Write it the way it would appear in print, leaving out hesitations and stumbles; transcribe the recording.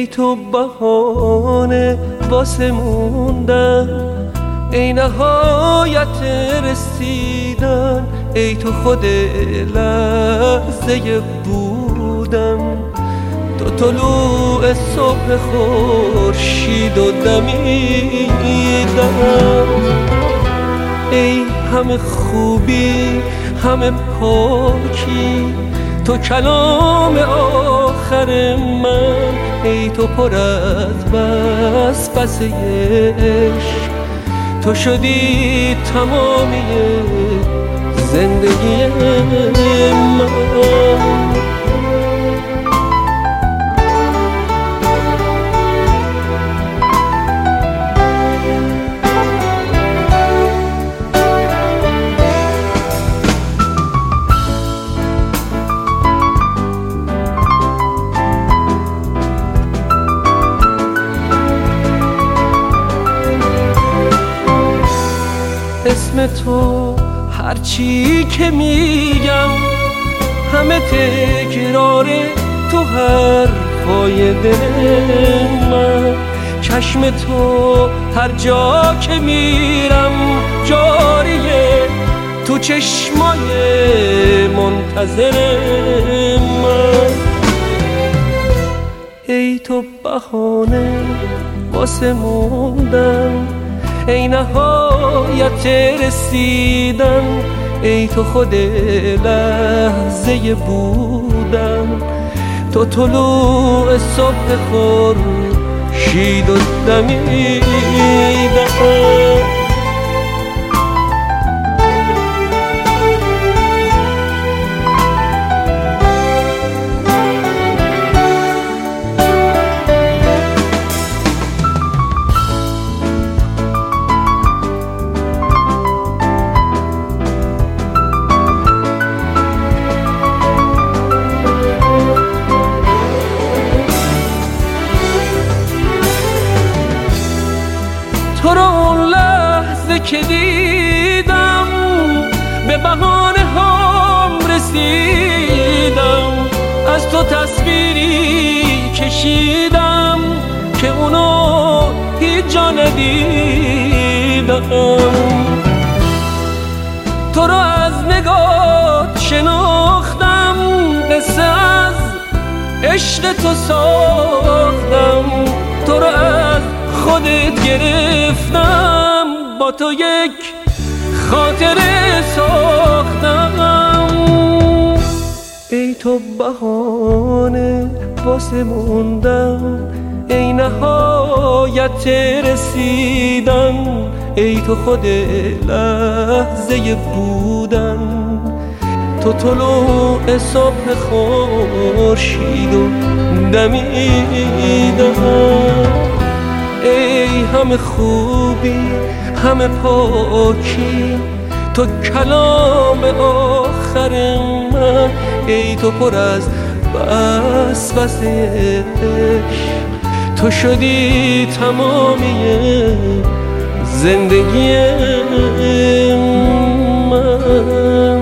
تو بهانه واسه موندن، ای نهایت رسیدن، ای تو خود لحظه بودن. تو طلوع صبح خورشید و دمیدن، ای همه خوبی همه پاکی، تو کلام آخر من، ای تو پر از وسوسه عشق، تو شدی تمامی زندگی من. اسم تو هرچی که میگم همه تکرار تو حرفای دل من. چشم تو هر جا که میرم جاریه، تو چشمای منتظر من. ای تو بهانه واسه موندن، ای نهایت رسیدن، ای تو خود لحظه بودن. تو طلوع صبح خورشید و دمیدن. تو رو اون لحظه که دیدم به بهانه هم رسیدم، از تو تصویری کشیدم که اونو هیچ جا ندیدم. تو رو از نگات شناختم، قصه از عشق تو ساختم. تو رو از خودت گرفتم، با تو یک خاطره ساختم. ای تو بهانه واسه موندن، ای نهایت رسیدن، ای تو خود لحظه بودن. تو طلوع صبح خورشید و دمیدن، ای همه خوبی همه پاکی، تو کلام آخر من، ای تو پر از وسوسه عشق، تو شدی تمامی زندگی من.